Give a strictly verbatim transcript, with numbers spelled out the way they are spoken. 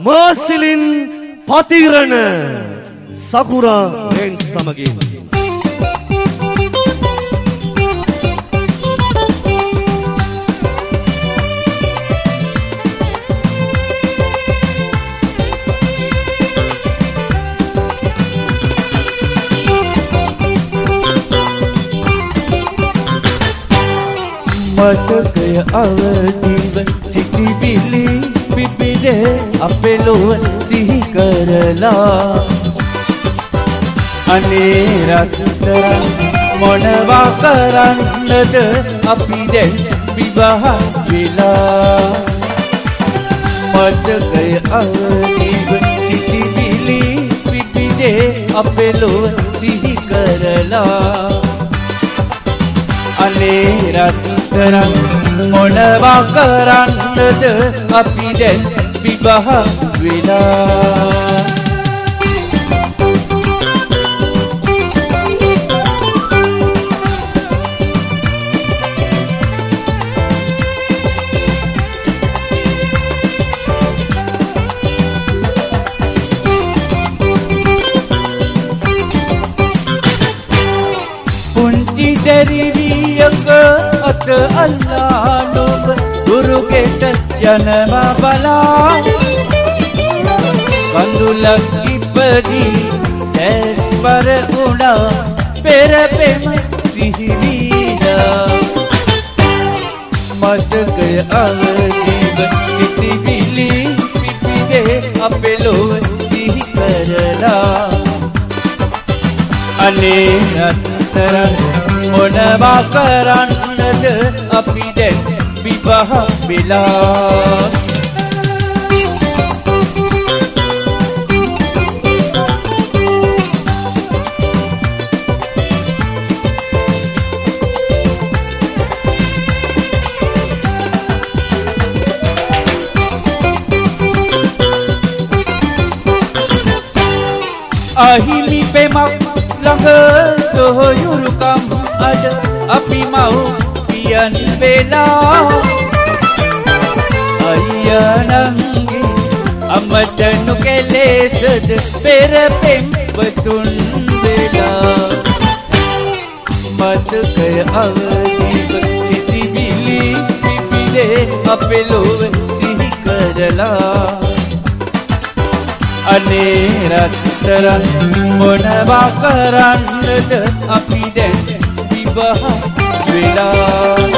මාසිලින් පතිරණ සකුරා මෙන් සමගින් මතකය අවදිව සිටිවිලි පිපිරේ අපේ ලොව සිහි කරලා අනේ රත්තරන් මොනවා කරන්නද අපි දැන් විවාහ වෙලා මතකය අවදිව සිටිවිලි පිපිරේ අපේ ලොව සිහි කරලා අනේ රත්තරන් මොනවා කරන්නද අපි දැන් විවාහ වෙලා පුංචි දැරිවියක අත අල්ලා නොබ දුරුගෙට යනවා බලා කඳුලක් ඉපදී ඇස් පර උනා පෙරපෙම සිහිවිලා මතකය අවදිව සිටිවිලි පිපිදේ අපේ ලොව සිහි කරලා අනේ රත්තරන් මොනවා කරන්නද අපි දැන් විවාහ වෙලා අහිමි පෙමක් ළඟ සොහොයුරුකම් අද අපි මව් පියන් වෙලා අයියා නංගි අම්මට නොකෙලෙසද පෙරපෙම් වතුන් වෙලා මතකය අවදිව සිටිවිලි පිපිදේ අපේ ලොව සිහි කරලා අනේ රත්තරන් මොනවා කරන්නද අපි දැන් විවාහ වෙලා